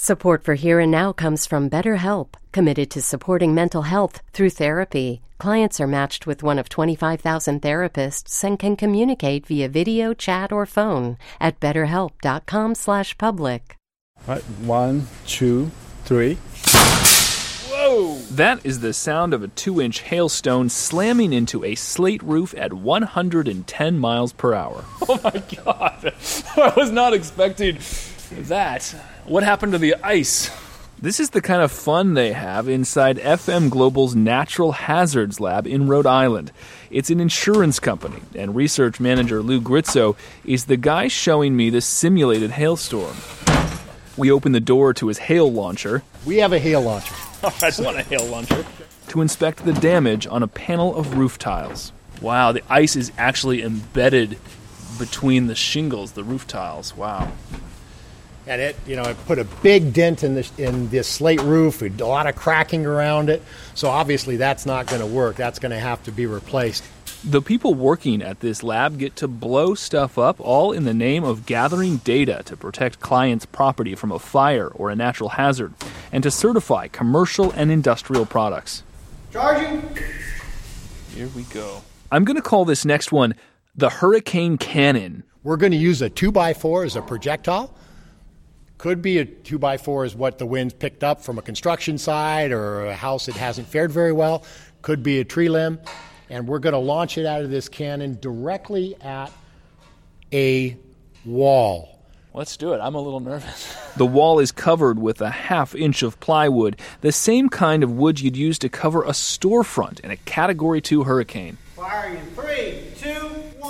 Support for Here and Now comes from BetterHelp, committed to supporting mental health through therapy. Clients are matched with one of 25,000 therapists and can communicate via video, chat, or phone at betterhelp.com/public. All right, 1, 2, 3. Whoa! That is the sound of a 2-inch hailstone slamming into a slate roof at 110 miles per hour. Oh my God! I was not expecting that. What happened to the ice? This is the kind of fun they have inside FM Global's Natural Hazards Lab in Rhode Island. It's an insurance company, and research manager Lou Grizzo is the guy showing me the simulated hailstorm. We open the door to his hail launcher. We have a hail launcher. Oh, I want a hail launcher. To inspect the damage on a panel of roof tiles. Wow, the ice is actually embedded between the shingles, the roof tiles. Wow. And it put a big dent in this slate roof, a lot of cracking around it. So obviously that's not going to work. That's going to have to be replaced. The people working at this lab get to blow stuff up, all in the name of gathering data to protect clients' property from a fire or a natural hazard, and to certify commercial and industrial products. Charging. Here we go. I'm going to call this next one the Hurricane Cannon. We're going to use a 2x4 as a projectile. Could be a 2x4 is what the wind picked up from a construction site or a house that hasn't fared very well. Could be a tree limb. And we're going to launch it out of this cannon directly at a wall. Let's do it. I'm a little nervous. The wall is covered with a 1/2 inch of plywood, the same kind of wood you'd use to cover a storefront in a Category 2 hurricane. Firing in 3, 2, 1.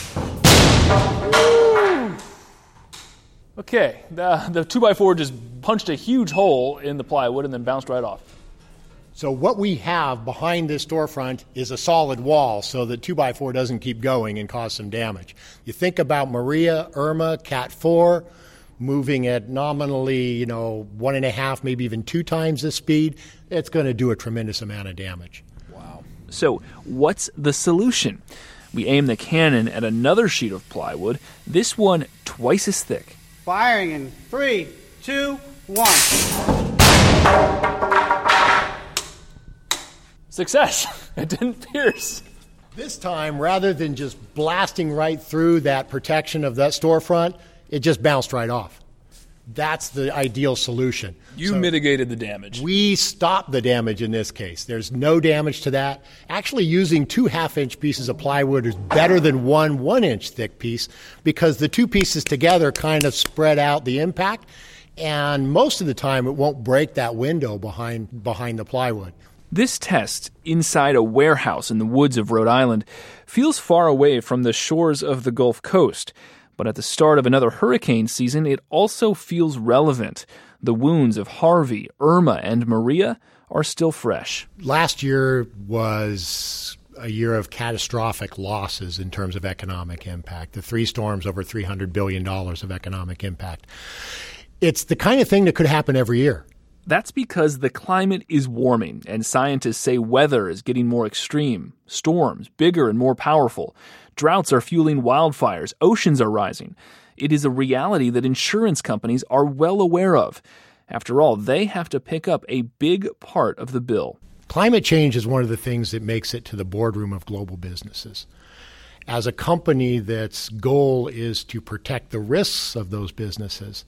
Okay, the 2x4 just punched a huge hole in the plywood and then bounced right off. So what we have behind this storefront is a solid wall so that 2x4 doesn't keep going and cause some damage. You think about Maria, Irma, Cat 4, moving at nominally, 1.5, maybe even 2 times the speed, it's going to do a tremendous amount of damage. Wow. So what's the solution? We aim the cannon at another sheet of plywood, this one twice as thick. Firing in 3, 2, 1. Success! It didn't pierce. This time, rather than just blasting right through that protection of that storefront, it just bounced right off. That's the ideal solution. You mitigated the damage. We stopped the damage in this case. There's no damage to that. Actually, using 2 1/2-inch pieces of plywood is better than 1 1-inch thick piece because the 2 pieces together kind of spread out the impact, and most of the time it won't break that window behind the plywood. This test, inside a warehouse in the woods of Rhode Island, feels far away from the shores of the Gulf Coast. But at the start of another hurricane season, it also feels relevant. The wounds of Harvey, Irma, and Maria are still fresh. Last year was a year of catastrophic losses in terms of economic impact. The 3 storms, over $300 billion of economic impact. It's the kind of thing that could happen every year. That's because the climate is warming, and scientists say weather is getting more extreme, storms bigger and more powerful. Droughts are fueling wildfires, oceans are rising. It is a reality that insurance companies are well aware of. After all, they have to pick up a big part of the bill. Climate change is one of the things that makes it to the boardroom of global businesses. As a company that's goal is to protect the risks of those businesses,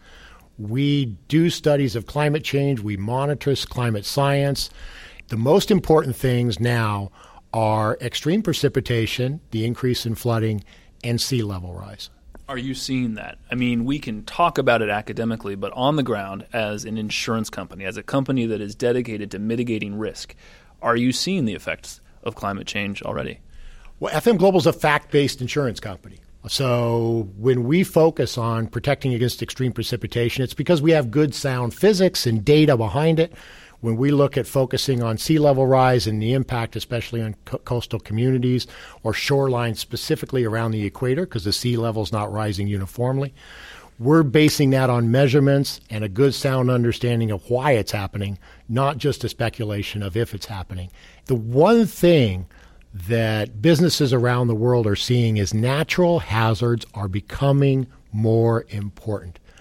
we do studies of climate change. We monitor climate science. The most important things now are extreme precipitation, the increase in flooding, and sea level rise. Are you seeing that? I mean, we can talk about it academically, but on the ground, as an insurance company, as a company that is dedicated to mitigating risk, are you seeing the effects of climate change already? Well, FM Global is a fact-based insurance company. So when we focus on protecting against extreme precipitation, it's because we have good sound physics and data behind it. When we look at focusing on sea level rise and the impact, especially on coastal communities or shorelines specifically around the equator, because the sea level is not rising uniformly, we're basing that on measurements and a good sound understanding of why it's happening, not just a speculation of if it's happening. The one thing that businesses around the world are seeing is natural hazards are becoming more important.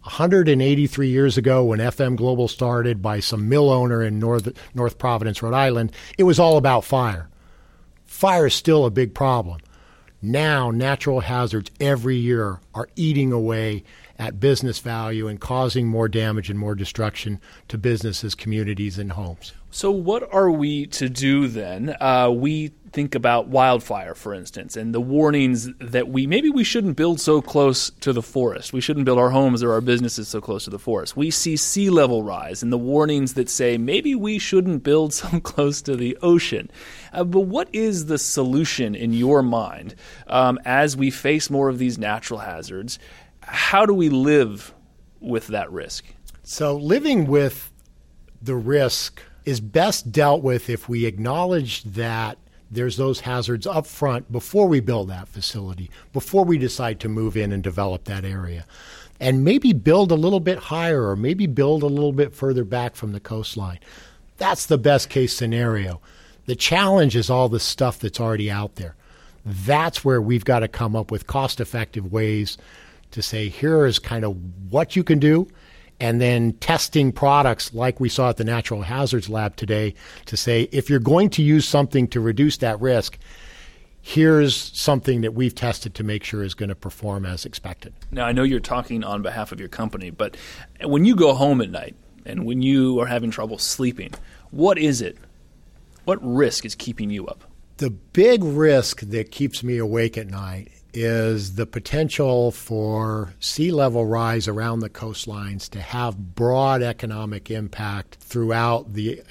183 years ago, when FM Global started by some mill owner in North Providence, Rhode Island, it was all about fire. Fire is still a big problem. Now, natural hazards every year are eating away at business value and causing more damage and more destruction to businesses, communities, and homes. So what are we to do then? We think about wildfire, for instance, and the warnings that maybe we shouldn't build so close to the forest. We shouldn't build our homes or our businesses so close to the forest. We see sea level rise and the warnings that say maybe we shouldn't build so close to the ocean. But what is the solution in your mind as we face more of these natural hazards? How do we live with that risk? So living with the risk is best dealt with if we acknowledge that there's those hazards up front before we build that facility, before we decide to move in and develop that area. And maybe build a little bit higher or maybe build a little bit further back from the coastline. That's the best case scenario. The challenge is all the stuff that's already out there. That's where we've got to come up with cost-effective ways to say, here is kind of what you can do, and then testing products like we saw at the Natural Hazards Lab today to say, if you're going to use something to reduce that risk, here's something that we've tested to make sure is going to perform as expected. Now, I know you're talking on behalf of your company, but when you go home at night and when you are having trouble sleeping, what is it? What risk is keeping you up? The big risk that keeps me awake at night is the potential for sea level rise around the coastlines to have broad economic impact throughout the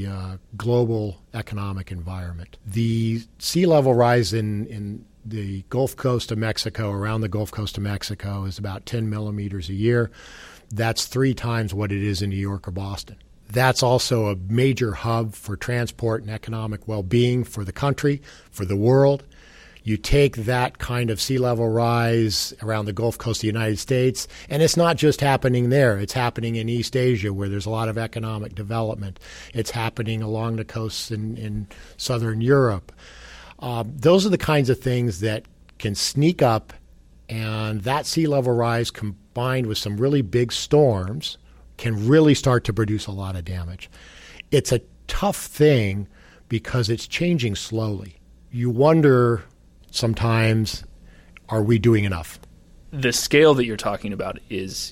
global economic environment. The sea level rise in the Gulf Coast of Mexico, around the Gulf Coast of Mexico, is about 10 millimeters a year. That's 3 times what it is in New York or Boston. That's also a major hub for transport and economic well-being for the country, for the world. You take that kind of sea level rise around the Gulf Coast of the United States, and it's not just happening there. It's happening in East Asia, where there's a lot of economic development. It's happening along the coasts in Southern Europe. Those are the kinds of things that can sneak up, and that sea level rise combined with some really big storms can really start to produce a lot of damage. It's a tough thing because it's changing slowly. You wonder sometimes, are we doing enough? The scale that you're talking about is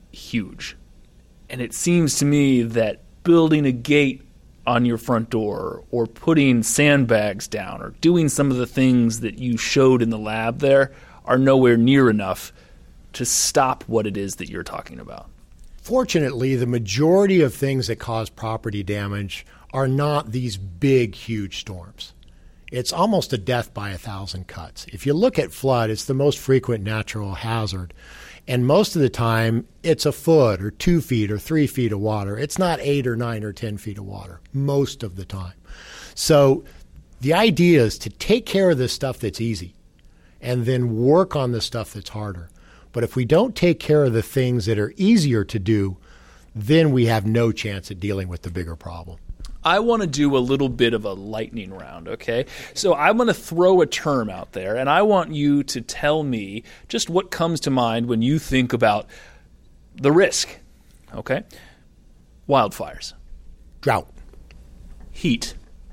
huge. And it seems to me that building a gate on your front door or putting sandbags down or doing some of the things that you showed in the lab there are nowhere near enough to stop what it is that you're talking about. Fortunately, the majority of things that cause property damage are not these big, huge storms. It's almost a death by 1,000 cuts. If you look at flood, it's the most frequent natural hazard. And most of the time, it's a foot or 2 feet or 3 feet of water. It's not 8 or 9 or 10 feet of water most of the time. So the idea is to take care of the stuff that's easy and then work on the stuff that's harder. But if we don't take care of the things that are easier to do, then we have no chance at dealing with the bigger problem. I want to do a little bit of a lightning round, okay? So I'm going to throw a term out there, and I want you to tell me just what comes to mind when you think about the risk, okay? Wildfires. Drought. Heat.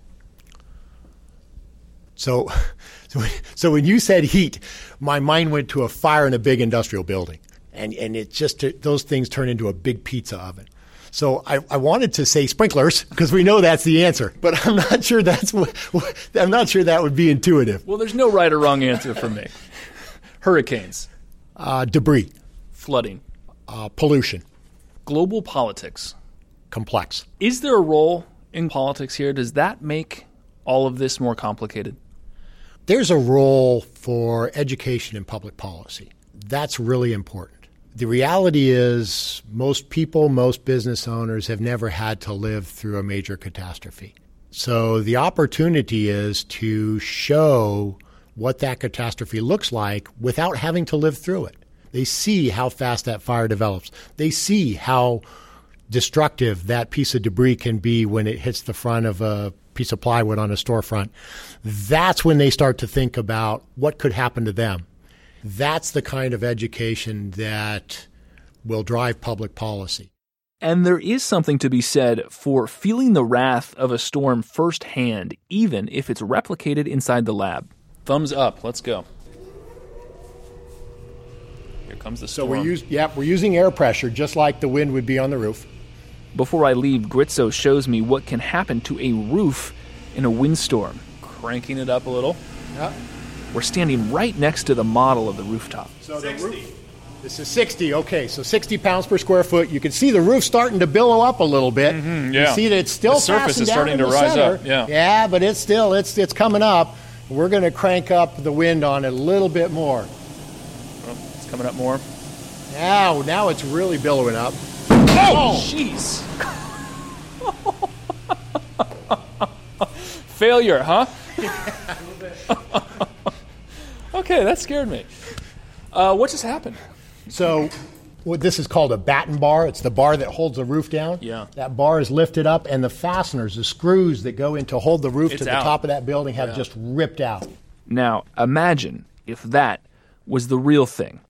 So when you said heat, my mind went to a fire in a big industrial building. And it just, those things turn into a big pizza oven. So I wanted to say sprinklers because we know that's the answer, but I'm not sure I'm not sure that would be intuitive. Well, there's no right or wrong answer for me. Hurricanes. Debris. Flooding. Pollution. Global politics. Complex. Is there a role in politics here? Does that make all of this more complicated? There's a role for education and public policy. That's really important. The reality is most people, most business owners have never had to live through a major catastrophe. So the opportunity is to show what that catastrophe looks like without having to live through it. They see how fast that fire develops. They see how destructive that piece of debris can be when it hits the front of a piece of plywood on a storefront. That's when they start to think about what could happen to them. That's the kind of education that will drive public policy. And there is something to be said for feeling the wrath of a storm firsthand, even if it's replicated inside the lab. Thumbs up. Let's go. Here comes the storm. So we're using air pressure just like the wind would be on the roof. Before I leave, Gritzo shows me what can happen to a roof in a windstorm. Cranking it up a little. Yep. We're standing right next to the model of the rooftop. So 60. This is 60. Okay, so 60 pounds per square foot. You can see the roof starting to billow up a little bit. Mm-hmm, yeah. You see that it's still the surface is starting to rise center. up. Yeah. Yeah, but it's still it's coming up. We're going to crank up the wind on it a little bit more. Oh, it's coming up more. Now it's really billowing up. Oh, jeez. Failure, huh? Okay, that scared me. What just happened? So what this is called a batten bar. It's the bar that holds the roof down. Yeah. That bar is lifted up, and the fasteners, the screws that go in to hold the roof to the top of that building have just ripped out. Now, imagine if that was the real thing.